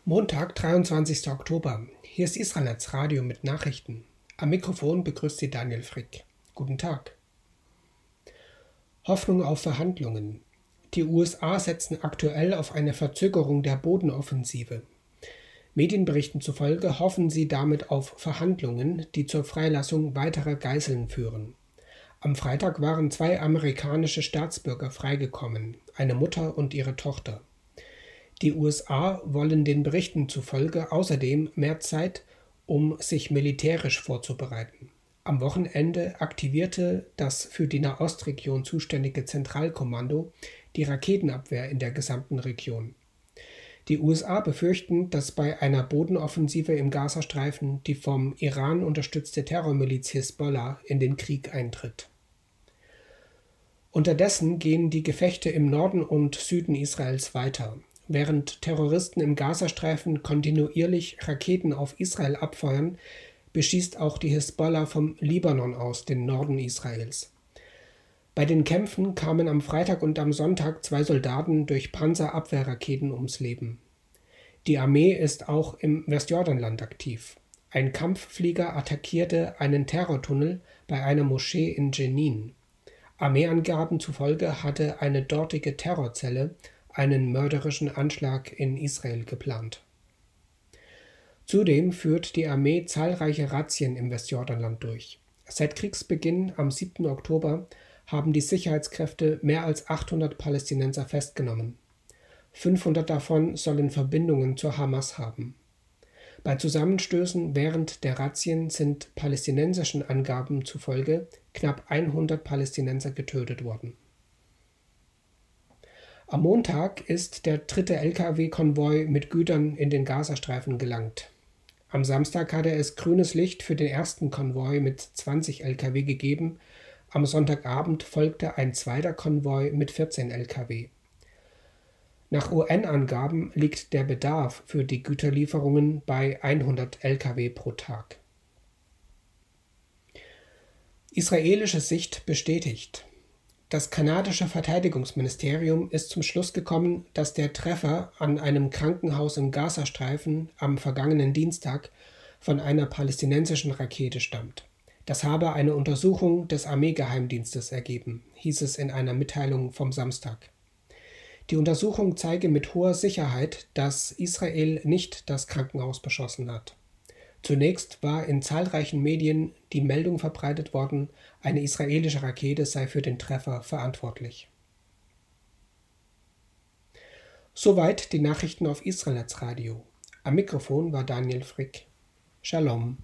Montag, 23. Oktober. Hier ist Israelnetz Radio mit Nachrichten. Am Mikrofon begrüßt Sie Daniel Frick. Guten Tag. Hoffnung auf Verhandlungen. Die USA setzen aktuell auf eine Verzögerung der Bodenoffensive. Medienberichten zufolge hoffen sie damit auf Verhandlungen, die zur Freilassung weiterer Geiseln führen. Am Freitag waren 2 amerikanische Staatsbürger freigekommen, eine Mutter und ihre Tochter. Die USA wollen den Berichten zufolge außerdem mehr Zeit, um sich militärisch vorzubereiten. Am Wochenende aktivierte das für die Nahostregion zuständige Zentralkommando die Raketenabwehr in der gesamten Region. Die USA befürchten, dass bei einer Bodenoffensive im Gazastreifen die vom Iran unterstützte Terrormiliz Hisbollah in den Krieg eintritt. Unterdessen gehen die Gefechte im Norden und Süden Israels weiter. Während Terroristen im Gazastreifen kontinuierlich Raketen auf Israel abfeuern, beschießt auch die Hisbollah vom Libanon aus den Norden Israels. Bei den Kämpfen kamen am Freitag und am Sonntag 2 Soldaten durch Panzerabwehrraketen ums Leben. Die Armee ist auch im Westjordanland aktiv. Ein Kampfflieger attackierte einen Terrortunnel bei einer Moschee in Jenin. Armeeangaben zufolge hatte eine dortige Terrorzelle einen mörderischen Anschlag in Israel geplant. Zudem führt die Armee zahlreiche Razzien im Westjordanland durch. Seit Kriegsbeginn am 7. Oktober haben die Sicherheitskräfte mehr als 800 Palästinenser festgenommen. 500 davon sollen Verbindungen zur Hamas haben. Bei Zusammenstößen während der Razzien sind palästinensischen Angaben zufolge knapp 100 Palästinenser getötet worden. Am Montag ist der 3. Lkw-Konvoi mit Gütern in den Gazastreifen gelangt. Am Samstag hatte es grünes Licht für den ersten Konvoi mit 20 Lkw gegeben. Am Sonntagabend folgte ein zweiter Konvoi mit 14 Lkw. Nach UN-Angaben liegt der Bedarf für die Güterlieferungen bei 100 Lkw pro Tag. Israelische Sicht bestätigt. Das kanadische Verteidigungsministerium ist zum Schluss gekommen, dass der Treffer an einem Krankenhaus im Gazastreifen am vergangenen Dienstag von einer palästinensischen Rakete stammt. Das habe eine Untersuchung des Armeegeheimdienstes ergeben, hieß es in einer Mitteilung vom Samstag. Die Untersuchung zeige mit hoher Sicherheit, dass Israel nicht das Krankenhaus beschossen hat. Zunächst war in zahlreichen Medien die Meldung verbreitet worden, eine israelische Rakete sei für den Treffer verantwortlich. Soweit die Nachrichten auf Israelnetz Radio. Am Mikrofon war Daniel Frick. Shalom.